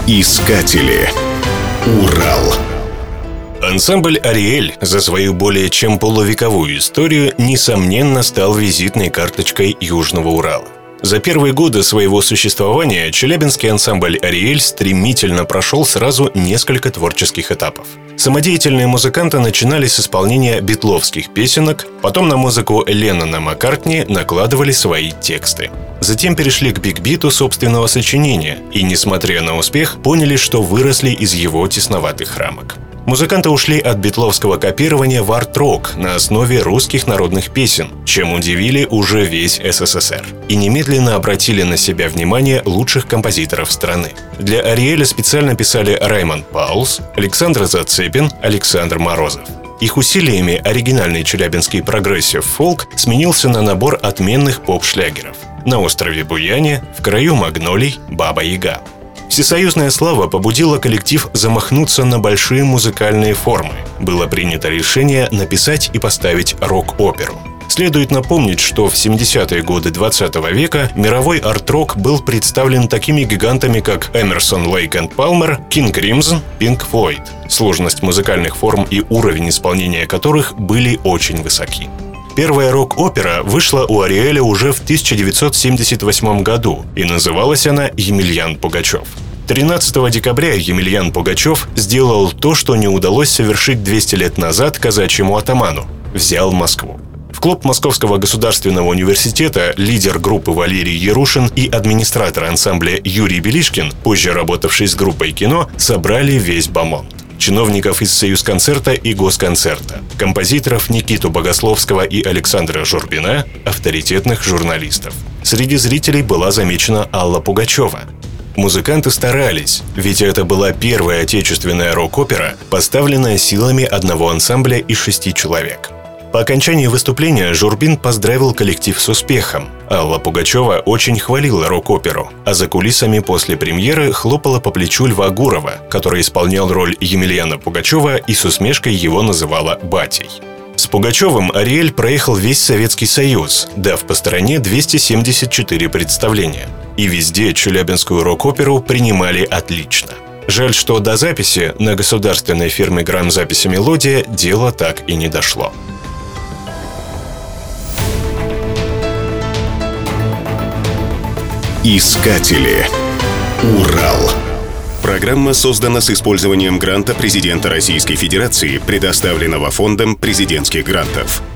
Искатели. Урал. Ансамбль «Ариэль» за свою более чем полувековую историю, несомненно, стал визитной карточкой Южного Урала. За первые годы своего существования челябинский ансамбль «Ариэль» стремительно прошел сразу несколько творческих этапов. Самодеятельные музыканты начинали с исполнения битловских песенок, потом на музыку Леннона Маккартни накладывали свои тексты. Затем перешли к биг-биту собственного сочинения и, несмотря на успех, поняли, что выросли из его тесноватых рамок. Музыканты ушли от битловского копирования в арт-рок на основе русских народных песен, чем удивили уже весь СССР, и немедленно обратили на себя внимание лучших композиторов страны. Для «Ариэля» специально писали Раймонд Паулс, Александр Зацепин, Александр Морозов. Их усилиями оригинальный челябинский прогрессив-фолк сменился на набор отменных поп-шлягеров «На острове Буяне», «В краю магнолий», «Баба-Яга». Всесоюзная слава побудила коллектив замахнуться на большие музыкальные формы. Было принято решение написать и поставить рок-оперу. Следует напомнить, что в 70-е годы 20 века мировой арт-рок был представлен такими гигантами, как Эмерсон, Лейк энд Палмер, Кинг Кримзон, Пинк Флойд, сложность музыкальных форм и уровень исполнения которых были очень высоки. Первая рок-опера вышла у «Ариэля» уже в 1978 году, и называлась она «Емельян Пугачев». 13 декабря Емельян Пугачев сделал то, что не удалось совершить 200 лет назад казачьему атаману – взял Москву. В клуб Московского государственного университета лидер группы Валерий Ярушин и администратор ансамбля Юрий Белишкин, позже работавший с группой «Кино», собрали весь бомонд. Чиновников из Союзконцерта и Госконцерта, композиторов Никиту Богословского и Александра Журбина, авторитетных журналистов. Среди зрителей была замечена Алла Пугачева. Музыканты старались, ведь это была первая отечественная рок-опера, поставленная силами одного ансамбля из 6 человек. По окончании выступления Журбин поздравил коллектив с успехом. Алла Пугачева очень хвалила рок-оперу, а за кулисами после премьеры хлопала по плечу Льва Гурова, который исполнял роль Емельяна Пугачева и с усмешкой его называла «батей». С Пугачевым «Ариэль» проехал весь Советский Союз, дав по стране 274 представления. И везде челябинскую рок-оперу принимали отлично. Жаль, что до записи на государственной фирме грамзаписи «Мелодия» дело так и не дошло. Искатели. Урал. Программа создана с использованием гранта президента Российской Федерации, предоставленного Фондом президентских грантов.